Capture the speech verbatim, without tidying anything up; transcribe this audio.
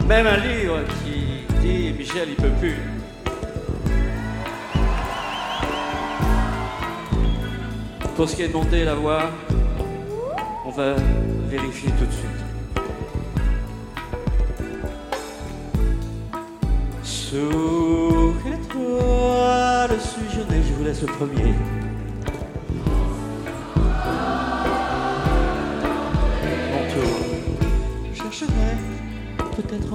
Même un livre qui dit Michel, il peut plus. Pour ce qui est de monter la voix, on va vérifier tout de suite. Sous quelle étoile suis-je né? Je vous laisse le premier. Mon tour. Je chercherai peut-être